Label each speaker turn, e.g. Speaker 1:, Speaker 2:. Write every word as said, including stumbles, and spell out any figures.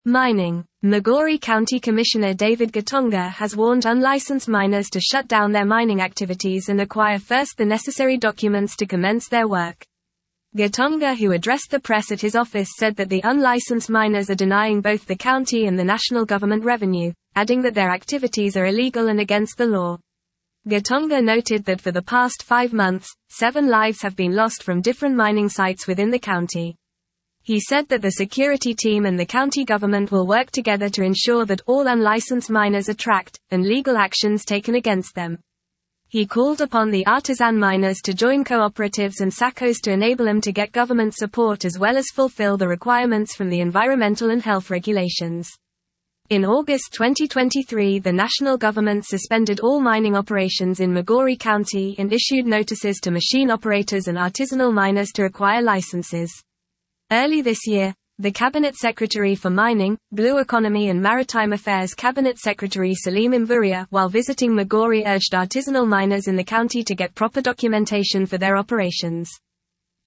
Speaker 1: Mining. Migori County Commissioner David Gitonga has warned unlicensed miners to shut down their mining activities and acquire first the necessary documents to commence their work. Gitonga, who addressed the press at his office, said that the unlicensed miners are denying both the county and the national government revenue, adding that their activities are illegal and against the law. Gitonga noted that for the past five months, seven lives have been lost from different mining sites within the county. He said that the security team and the county government will work together to ensure that all unlicensed miners are tracked, and legal actions taken against them. He called upon the artisan miners to join cooperatives and S A C Os to enable them to get government support as well as fulfill the requirements from the environmental and health regulations. In August twenty twenty-three, the national government suspended all mining operations in Migori County and issued notices to machine operators and artisanal miners to acquire licenses. Early this year, the Cabinet Secretary for Mining, Blue Economy and Maritime Affairs Cabinet Secretary Salim Mvurya, while visiting Migori, urged artisanal miners in the county to get proper documentation for their operations.